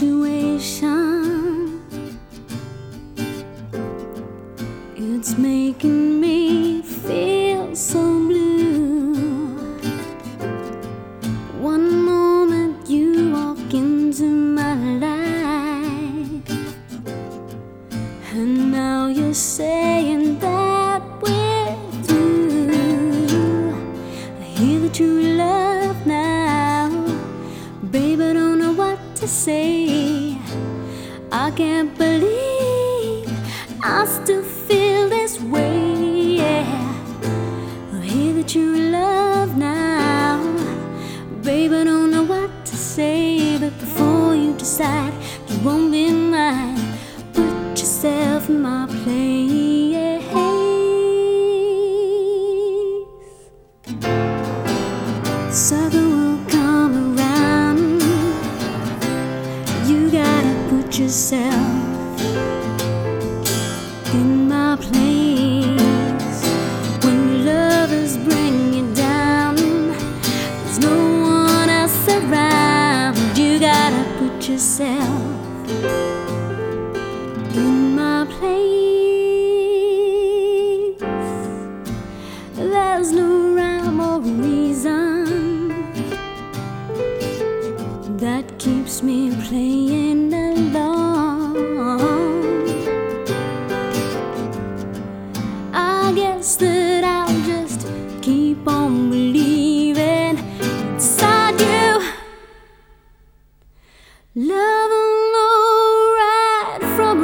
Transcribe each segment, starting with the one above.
situation. It's making me feel so blue. One moment you walk into my life, and now you're saying that we're through. I hear that you're in love now, babe, I don't know what to say. I can't believe I still feel this way, yeah. I hear that you're in love now, babe, I don't know what to say. But before you decide you won't be mine, put yourself in my place. Sucker will come around. You gotta put yourself in my place. When your lovers bring you down, there's no one else around. You gotta put yourself in my place. There's no rhyme or reason that keeps me playing along. I guess that I'll just keep on believing inside you. Love will know right from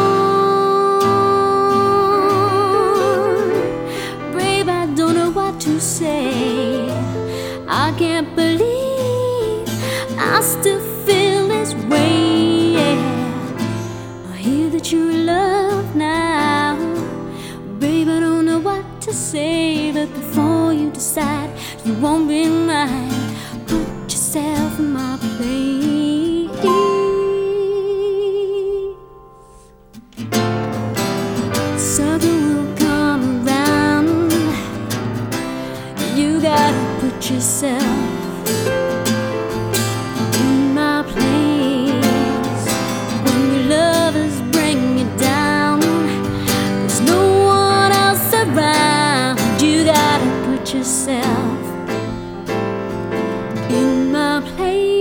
wrong. Babe, I don't know what to say. I can't believe I still feel this way, yeah. I hear that you're in love now, babe, I don't know what to say. But before you decide you won't be mine, put yourself in my place. Sucker will come around. You gotta put yourself in my place. When your lovers bring you down, there's no one else around. You gotta put yourself in my place.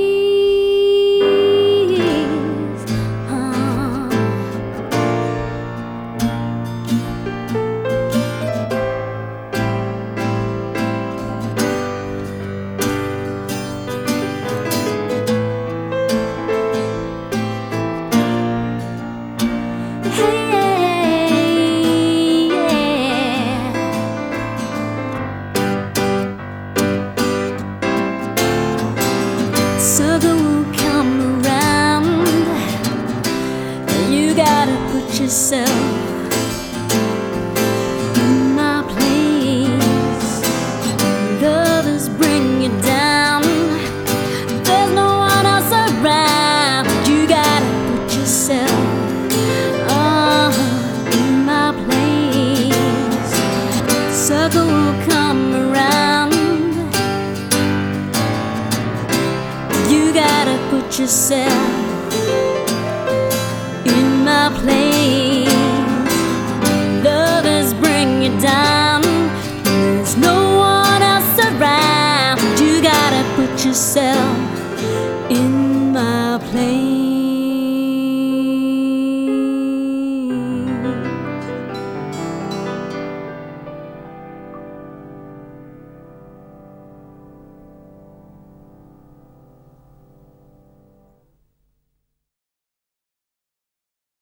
Sucker will come around. You gotta put yourself in my place. Lovers bring you down, there's no one else around. You gotta put yourself in my place. Sucker will come around. You gotta put yourself in my place.